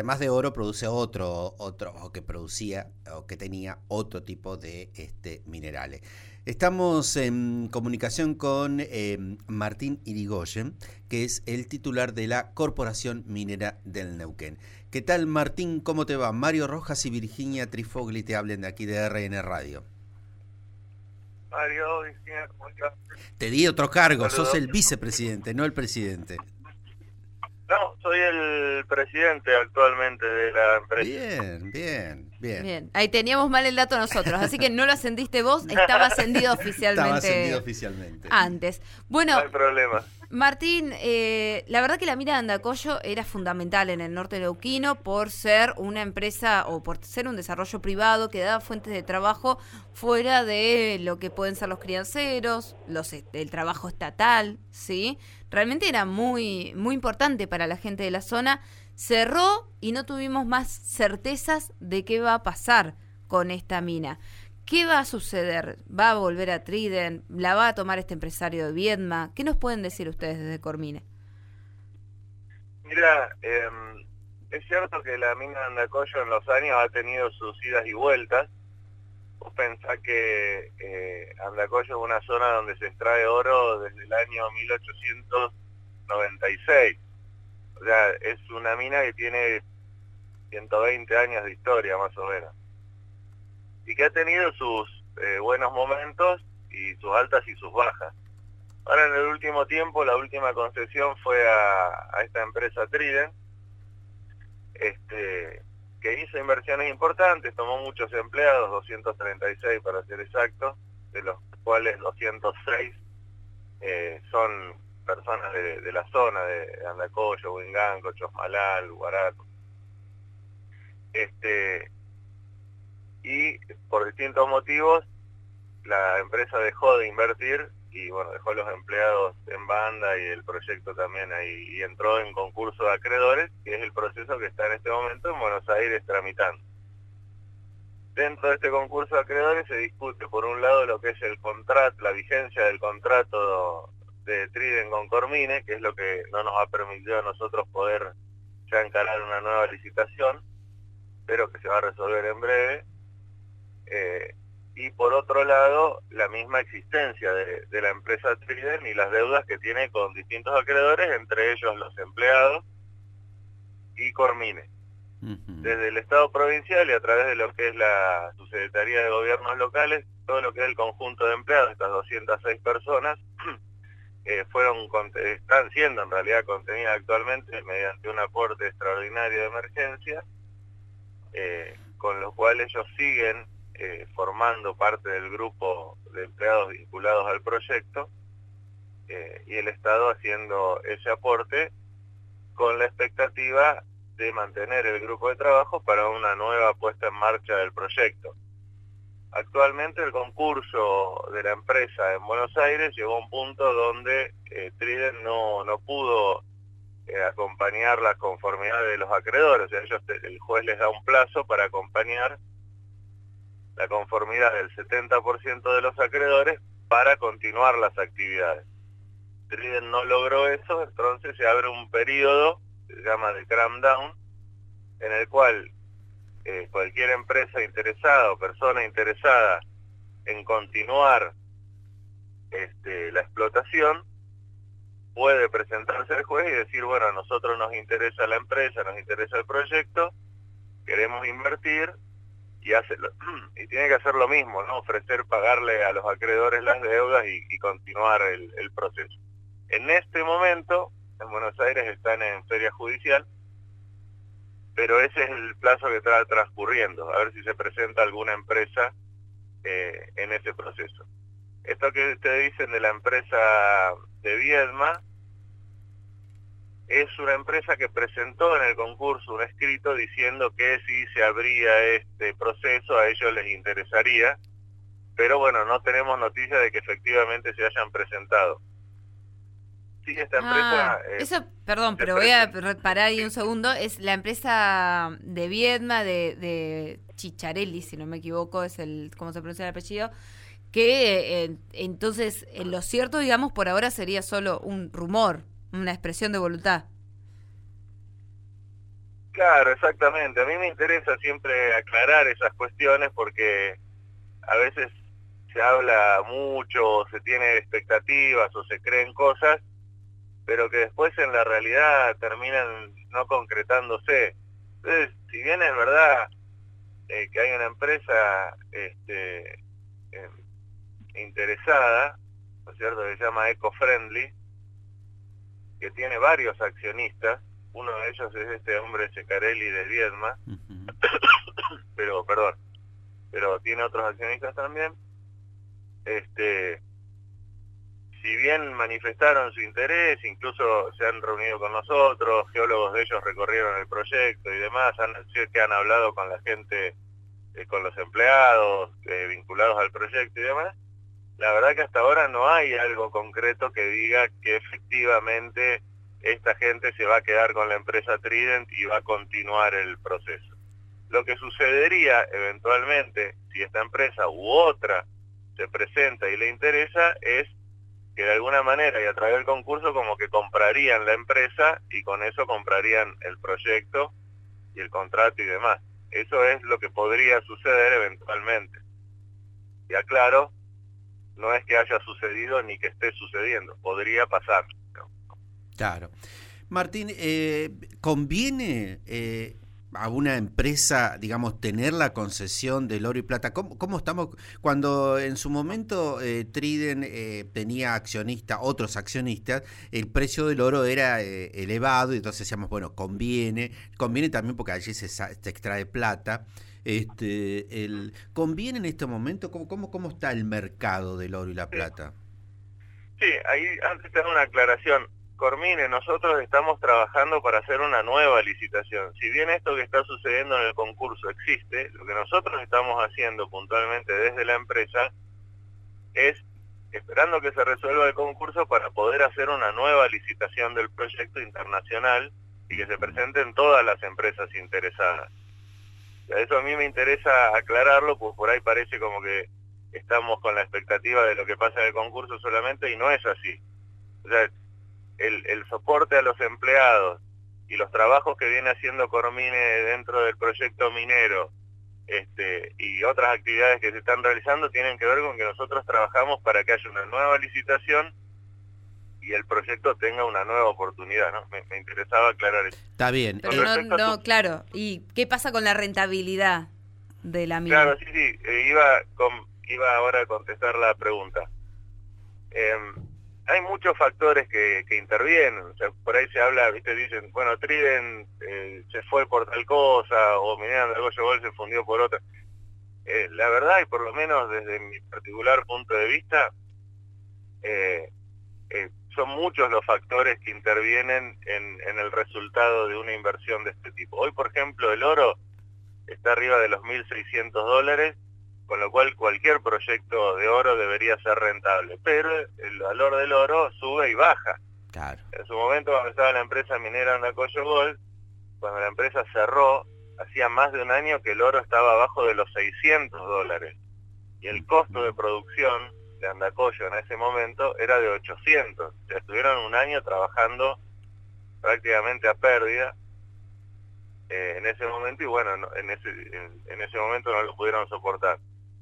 además de oro, produce o que producía, o que tenía otro tipo de minerales. Estamos en comunicación con Martín Irigoyen, que es el titular de la Corporación Minera del Neuquén. ¿Qué tal, Martín? ¿Cómo te va? Mario Rojas y Virginia Trifogli te hablan de aquí de RN Radio. Mario, Virginia, ¿cómo estás? Te di otro cargo, Saludos. sos el vicepresidente, no el presidente. No, soy el presidente actualmente de la empresa. Bien. Ahí teníamos mal el dato nosotros, así que no lo ascendiste vos, estaba ascendido oficialmente. Estaba ascendido oficialmente. Antes. Bueno, No hay problema. Martín, la verdad que la mina de Andacollo era fundamental en el norte neuquino por ser una empresa o por ser un desarrollo privado que daba fuentes de trabajo fuera de lo que pueden ser los crianceros, el trabajo estatal, ¿sí? Realmente era muy, muy importante para la gente de la zona. Cerró y no tuvimos más certezas de qué va a pasar con esta mina. ¿Qué va a suceder? ¿Va a volver a Trident? ¿La va a tomar este empresario de Viedma? ¿Qué nos pueden decir ustedes desde Cormine? Mira, es cierto que la mina de Andacollo en los años ha tenido sus idas y vueltas. Vos pensás que Andacollo es una zona donde se extrae oro desde el año 1896. O sea, es una mina que tiene 120 años de historia, más o menos. Y que ha tenido sus buenos momentos y sus altas y sus bajas. Ahora, en el último tiempo, la última concesión fue a esta empresa Trident, que hizo inversiones importantes, tomó muchos empleados, 236 para ser exactos, de los cuales 206 son personas de la zona de Andacollo, Huinganco, Chosmalal, Guarato. Y por distintos motivos la empresa dejó de invertir y bueno, dejó los empleados en banda y el proyecto también ahí, y entró en concurso de acreedores, que es el proceso que está en este momento en Buenos Aires tramitando. Dentro de este concurso de acreedores se discute por un lado lo que es el contrato, la vigencia del contrato de Trident con Cormine, que es lo que no nos ha permitido a nosotros poder ya encarar una nueva licitación, pero que se va a resolver en breve. Y por otro lado, la misma existencia de la empresa Trident y las deudas que tiene con distintos acreedores, entre ellos los empleados y Cormine. Desde el Estado provincial y a través de lo que es la Subsecretaría de Gobiernos Locales, todo lo que es el conjunto de empleados, estas 206 personas, están siendo en realidad contenidas actualmente mediante un aporte extraordinario de emergencia, con lo cual ellos siguen formando parte del grupo de empleados vinculados al proyecto, y el Estado haciendo ese aporte con la expectativa de mantener el grupo de trabajo para una nueva puesta en marcha del proyecto. Actualmente el concurso de la empresa en Buenos Aires llegó a un punto donde Trident no pudo acompañar la conformidad de los acreedores. O sea, el juez les da un plazo para acompañar la conformidad del 70% de los acreedores para continuar las actividades. Trident no logró eso, entonces se abre un periodo, se llama de cram down, en el cual cualquier empresa interesada o persona interesada en continuar la explotación puede presentarse al juez y decir, bueno, a nosotros nos interesa la empresa, nos interesa el proyecto, queremos invertir, y tiene que hacer lo mismo, ¿no? Pagarle a los acreedores las deudas y continuar el proceso. En este momento, en Buenos Aires están en feria judicial, pero ese es el plazo que está transcurriendo, a ver si se presenta alguna empresa en ese proceso. Esto que ustedes dicen de la empresa de Viedma, es una empresa que presentó en el concurso un escrito diciendo que si se abría este proceso a ellos les interesaría, pero bueno, no tenemos noticia de que efectivamente se hayan presentado. Sí, esta empresa... Perdón, pero voy a parar ahí un segundo. Es la empresa de Viedma, de Chicharelli, si no me equivoco, es ¿cómo se pronuncia el apellido? Que entonces, lo cierto, digamos, por ahora sería solo un rumor, una expresión de voluntad. Claro, exactamente. A mí me interesa siempre aclarar esas cuestiones porque a veces se habla mucho, o se tiene expectativas o se creen cosas, pero que después en la realidad terminan no concretándose. Entonces, si bien es verdad que hay una empresa eh, interesada, ¿no es cierto?, que se llama Eco-Friendly, que tiene varios accionistas, uno de ellos es este hombre Ceccarelli de Viedma, pero tiene otros accionistas también. Si bien manifestaron su interés, incluso se han reunido con nosotros, geólogos de ellos recorrieron el proyecto y demás, que han hablado con la gente, con los empleados vinculados al proyecto y demás. La verdad que hasta ahora no hay algo concreto que diga que efectivamente esta gente se va a quedar con la empresa Trident y va a continuar el proceso. Lo que sucedería eventualmente, si esta empresa u otra se presenta y le interesa, es que de alguna manera y a través del concurso como que comprarían la empresa y con eso comprarían el proyecto y el contrato y demás. Eso es lo que podría suceder eventualmente. Y aclaro, no es que haya sucedido ni que esté sucediendo, podría pasar. Claro. Martín, ¿conviene a una empresa, digamos, tener la concesión del oro y plata? ¿Cómo estamos? Cuando en su momento Trident tenía otros accionistas, el precio del oro era elevado y entonces decíamos, bueno, conviene también porque allí se extrae plata. ¿Conviene en este momento? ¿Cómo está el mercado del oro y la plata? Sí, ahí antes te hago una aclaración. Cormine, nosotros estamos trabajando para hacer una nueva licitación. Si bien esto que está sucediendo en el concurso existe, lo que nosotros estamos haciendo puntualmente desde la empresa es esperando que se resuelva el concurso para poder hacer una nueva licitación del proyecto internacional y que se presenten todas las empresas interesadas. Eso a mí me interesa aclararlo, porque por ahí parece como que estamos con la expectativa de lo que pasa en el concurso solamente, y no es así. O sea, el soporte a los empleados y los trabajos que viene haciendo Cormine dentro del proyecto minero y otras actividades que se están realizando tienen que ver con que nosotros trabajamos para que haya una nueva licitación y el proyecto tenga una nueva oportunidad, ¿no? Me interesaba aclarar eso. Está bien. Pero claro. ¿Y qué pasa con la rentabilidad de la mina? Claro, sí, iba ahora a contestar la pregunta. Hay muchos factores que intervienen. O sea, por ahí se habla, dicen, bueno, Trident se fue por tal cosa, o Minera Andacollo Gold se fundió por otra. La verdad, y por lo menos desde mi particular punto de vista, son muchos los factores que intervienen en el resultado de una inversión de este tipo. Hoy, por ejemplo, el oro está arriba de los $1.600, con lo cual cualquier proyecto de oro debería ser rentable, pero el valor del oro sube y baja. Claro. En su momento, cuando estaba la empresa minera Andacollo Gold, cuando la empresa cerró, hacía más de un año que el oro estaba abajo de los $600, y el costo de producción de Andacollo en ese momento era de 800. O sea, estuvieron un año trabajando prácticamente a pérdida en ese momento, y bueno, en ese momento no lo pudieron soportar.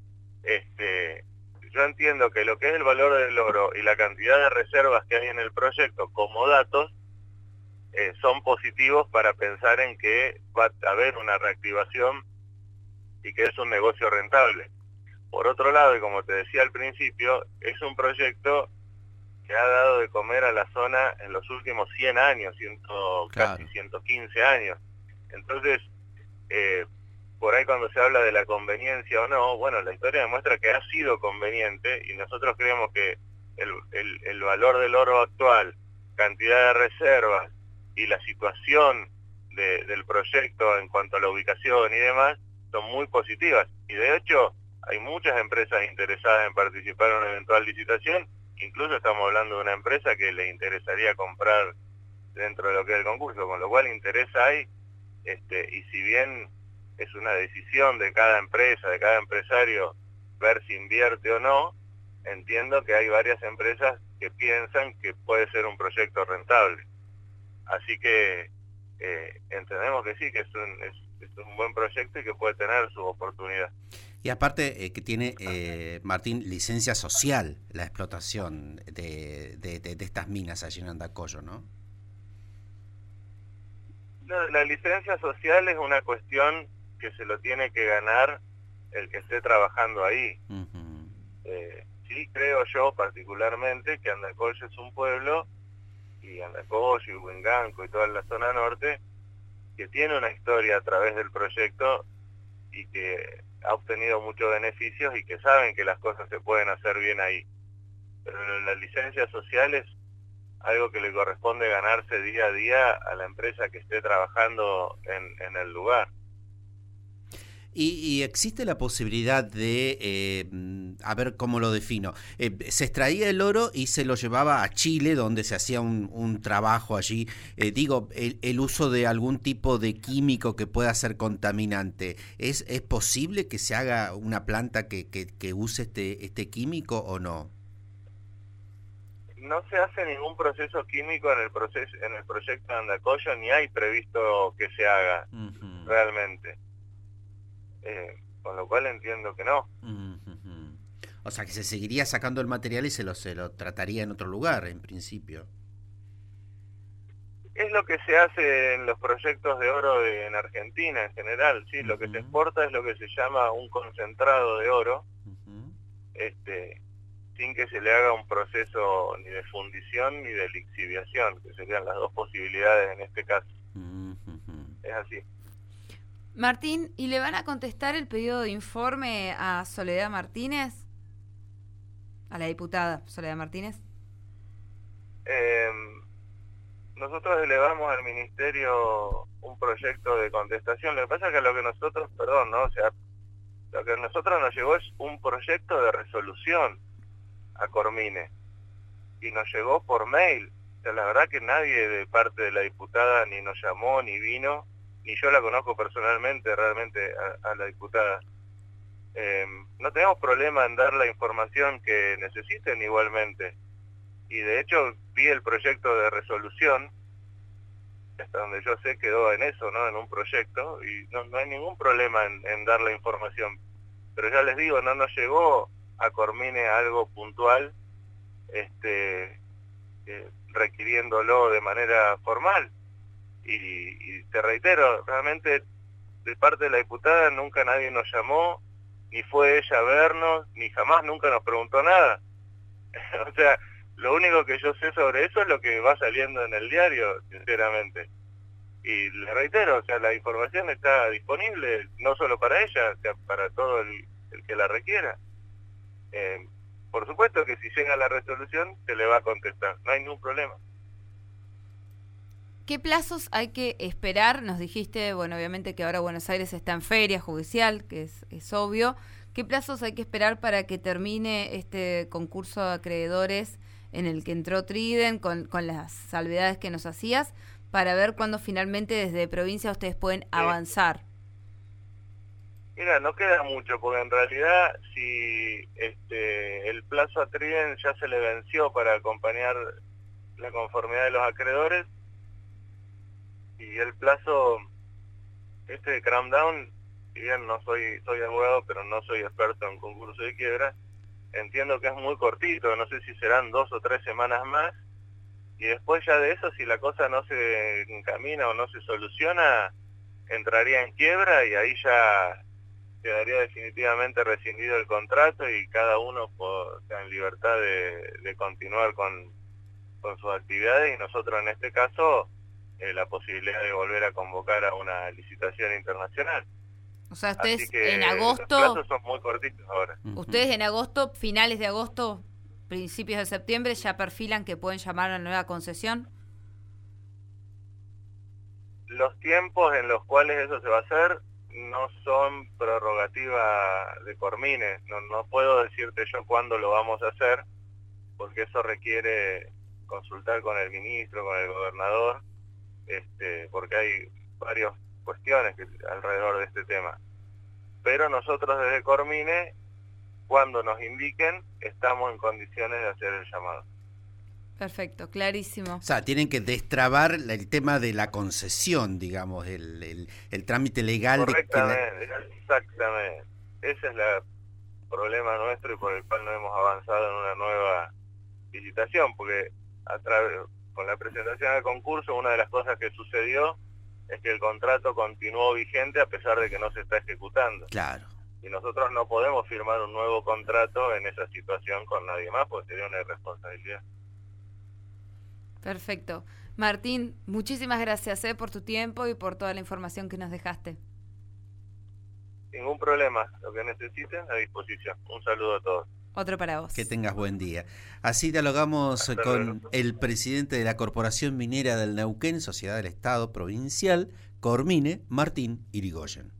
Yo entiendo que lo que es el valor del oro y la cantidad de reservas que hay en el proyecto como datos son positivos para pensar en que va a haber una reactivación y que es un negocio rentable. Por otro lado, y como te decía al principio, es un proyecto que ha dado de comer a la zona en los últimos 100 años, casi 115 años. Entonces, por ahí cuando se habla de la conveniencia o no, bueno, la historia demuestra que ha sido conveniente, y nosotros creemos que el valor del oro actual, cantidad de reservas y la situación del proyecto en cuanto a la ubicación y demás son muy positivas. Y de hecho, hay muchas empresas interesadas en participar en una eventual licitación. Incluso estamos hablando de una empresa que le interesaría comprar dentro de lo que es el concurso, con lo cual interés hay, y si bien es una decisión de cada empresa, de cada empresario, ver si invierte o no, entiendo que hay varias empresas que piensan que puede ser un proyecto rentable. Así que entendemos que sí, que es un buen proyecto y que puede tener su oportunidad. Y aparte que tiene, Martín, licencia social la explotación de estas minas allí en Andacollo, ¿no? No, la licencia social es una cuestión que se lo tiene que ganar el que esté trabajando ahí. Uh-huh. Sí creo yo particularmente que Andacollo es un pueblo, y Andacollo y Huinganco y toda la zona norte, que tiene una historia a través del proyecto y que ha obtenido muchos beneficios y que saben que las cosas se pueden hacer bien ahí. Pero la licencia social es algo que le corresponde ganarse día a día a la empresa que esté trabajando en el lugar. Y existe la posibilidad de, a ver cómo lo defino, se extraía el oro y se lo llevaba a Chile, donde se hacía un trabajo allí. Digo, el uso de algún tipo de químico que pueda ser contaminante. ¿Es posible que se haga una planta que use este químico o no? No se hace ningún proceso químico en el proyecto de Andacollo, ni hay previsto que se haga realmente. Con lo cual entiendo que no. O sea, que se seguiría sacando el material y se lo trataría en otro lugar, en principio. Es lo que se hace en los proyectos de oro en Argentina en general, sí. Lo que se exporta es lo que se llama un concentrado de oro, sin que se le haga un proceso ni de fundición ni de lixiviación, que serían las dos posibilidades en este caso. Es así. Martín, ¿y le van a contestar el pedido de informe a Soledad Martínez? A la diputada Soledad Martínez. Nosotros elevamos al ministerio un proyecto de contestación. Lo que pasa es que lo que nosotros nos llegó es un proyecto de resolución a Cormine y nos llegó por mail. O sea, la verdad que nadie de parte de la diputada ni nos llamó ni vino, ni yo la conozco personalmente realmente a la diputada. No tenemos problema en dar la información que necesiten igualmente, y de hecho vi el proyecto de resolución, hasta donde yo sé quedó en eso, ¿no? En un proyecto, y no hay ningún problema en dar la información, pero ya les digo, no nos llegó a Cormine algo puntual, requiriéndolo de manera formal. Y te reitero, realmente de parte de la diputada nunca nadie nos llamó, ni fue ella a vernos, ni jamás nunca nos preguntó nada. O sea, lo único que yo sé sobre eso es lo que va saliendo en el diario, sinceramente. Y le reitero, o sea, la información está disponible, no solo para ella, o sea, para todo el que la requiera. Por supuesto que si llega la resolución, se le va a contestar, no hay ningún problema. ¿Qué plazos hay que esperar? Nos dijiste, bueno, obviamente que ahora Buenos Aires está en feria judicial, que es obvio. ¿Qué plazos hay que esperar para que termine este concurso de acreedores en el que entró Triden con las salvedades que nos hacías, para ver cuándo finalmente desde provincia ustedes pueden avanzar? Mira, no queda mucho, porque en realidad si el plazo a Triden ya se le venció para acompañar la conformidad de los acreedores, y el plazo de cram down, si bien soy abogado, pero no soy experto en concurso de quiebra, entiendo que es muy cortito, no sé si serán 2 o 3 semanas más, y después ya de eso, si la cosa no se encamina o no se soluciona, entraría en quiebra y ahí ya quedaría definitivamente rescindido el contrato y cada uno está en libertad de continuar con sus actividades, y nosotros en este caso la posibilidad de volver a convocar a una licitación internacional. O sea, ustedes en agosto... Los plazos son muy cortitos ahora. Ustedes en agosto, finales de agosto, principios de septiembre, ya perfilan que pueden llamar a la nueva concesión. Los tiempos en los cuales eso se va a hacer no son prerrogativa de Cormine. No puedo decirte yo cuándo lo vamos a hacer, porque eso requiere consultar con el ministro, con el gobernador, porque hay varias cuestiones alrededor de este tema. Pero nosotros desde Cormine, cuando nos indiquen, estamos en condiciones de hacer el llamado. Perfecto, clarísimo. O sea, tienen que destrabar el tema de la concesión, digamos, el trámite legal. Correctamente, exactamente. Ese es el problema nuestro y por el cual no hemos avanzado en una nueva licitación, porque con la presentación del concurso, una de las cosas que sucedió es que el contrato continuó vigente a pesar de que no se está ejecutando. Claro. Y nosotros no podemos firmar un nuevo contrato en esa situación con nadie más, porque sería una irresponsabilidad. Perfecto. Martín, muchísimas gracias por tu tiempo y por toda la información que nos dejaste. Ningún problema, lo que necesiten a disposición. Un saludo a todos. Otro para vos. Que tengas buen día. Así dialogamos con el presidente de la Corporación Minera del Neuquén, Sociedad del Estado Provincial, Cormine, Martín Irigoyen.